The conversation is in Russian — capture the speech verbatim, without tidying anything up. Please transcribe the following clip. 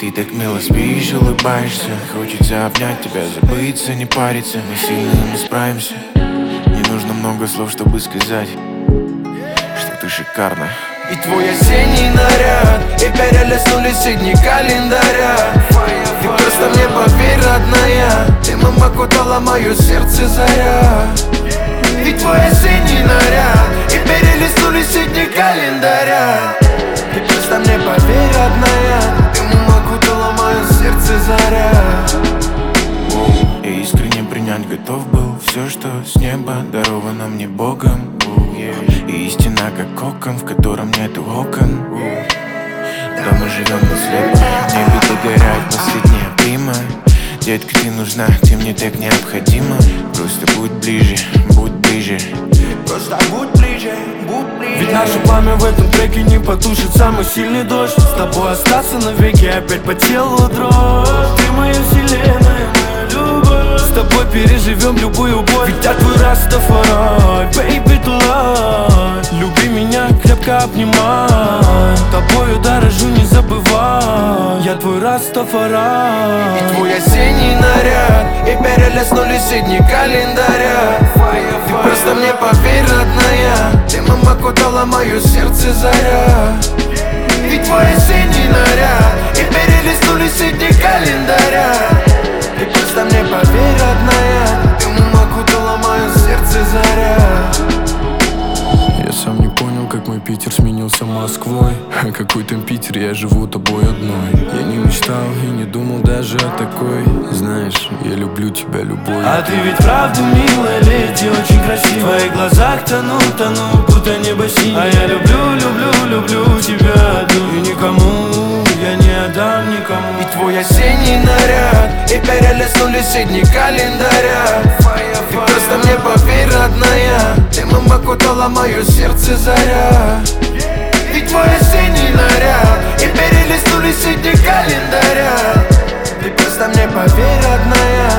Ты так мило спишь, улыбаешься. Хочется обнять тебя, забыться, не париться. Мы сильно мы справимся. Не нужно много слов, чтобы сказать, что ты шикарна. И твой осенний наряд, и перелистнулись и дни календаря. Ты просто мне поверь, родная, ты, мама, кутала мое сердце заря. И твой осенний наряд, и перелистнулись и дни календаря. Ты просто мне поверь, родная, ты, мама, кутала мое сердце заря. Я искренне принять готов был все, что с неба даровано мне Богом. И истина как кокон, в котором нету окон. Да мы живем на слепо, в небе догорает последняя прима. Детка, ты нужна, ты мне так необходима. Просто будь ближе, будь ближе. Просто будь ближе, будь ближе. Ведь наше пламя в этом треке не потушит самый сильный дождь. С тобой остаться навеки, опять по телу дрожь. Ты моя вселенная, моя любовь. С тобой переживем любую боль. Ведь я твой Растафарай, baby, to life. Люби меня, крепко обнимай. Тобою дорожу, не забывай. Я твой Растафарай. И твой осенний наряд, и перелистнулись и дни календаря. Ты просто мне поверь, родная, ты, мама, кутала мое сердце заря. Ведь твой осенний наряд, и перелистнулись и дни календаря. Ты просто мне поверь, родная, ты, мама, кутала мое сердце заря. Я сам не понял, как мой Питер сменился Москвой. А какой там Питер, я живу тобой одной. Я не мечтал и не думал даже о такой. Знаешь, я люблю тебя любой. А ты ведь правда милая леди, очень красивая. В твоих глазах тону, тону, будто небо синее. А я люблю, люблю, люблю тебя одну. И никому я не отдам никому. И твой осенний наряд, и перелистнулись и дни календаря. Ты просто мне поверь, родная, ты, мама, кутала мое сердце заря. И твой осенний наряд, и перелистнулись и дни календаря. Ты просто мне поверь, родная,